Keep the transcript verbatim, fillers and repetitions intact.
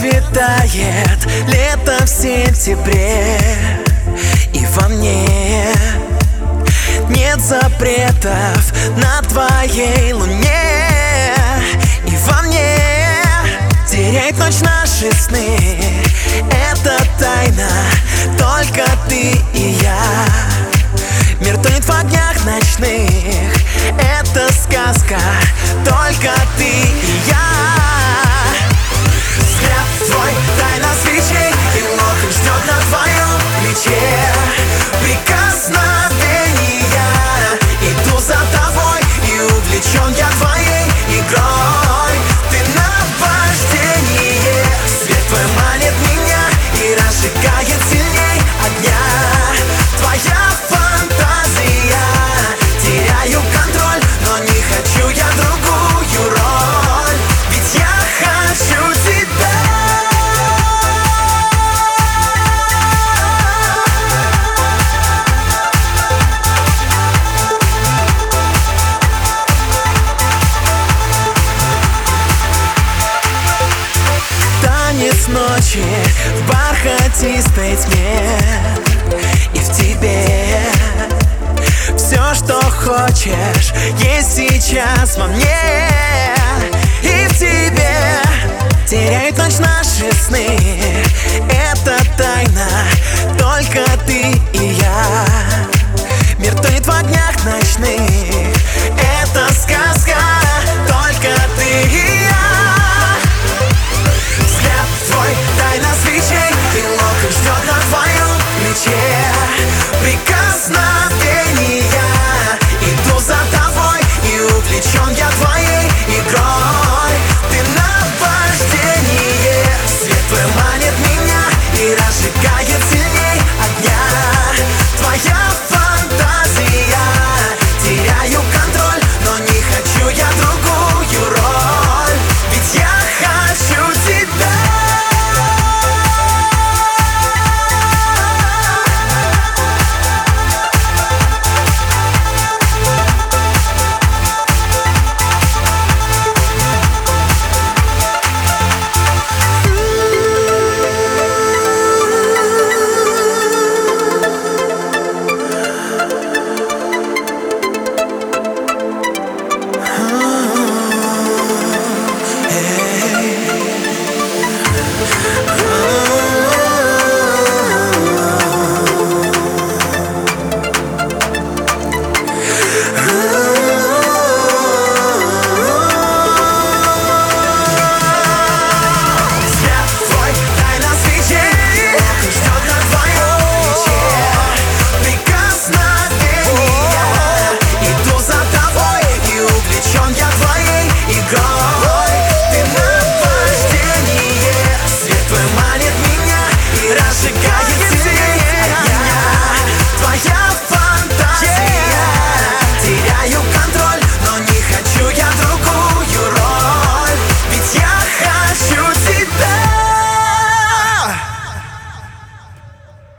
расцветает лето в сентябре, и во мне нет запретов на твоей луне. И во мне теряет ночь наши сны. Это тайна, только ты и я. Мир тонет в огнях ночных. Это сказка, только ты и я. Взгляд твой, тайна свечей, и локон ждет на твоем плече. Прикосновения, иду за тобой, и увлечен я твоей игрой. Ты наваждение, свет твой манит меня и разжигает сильней огня. Твоя фантазия, теряю контроль, но не хочу я другую роль, ведь я хочу тебя. Танец ночи в бархатистой тьме, и в тебе все, что хочешь, есть сейчас во мне. И в тебе теряет ночь наши сны. Это тайна, только ты и я. Мир тонет в огнях ночных.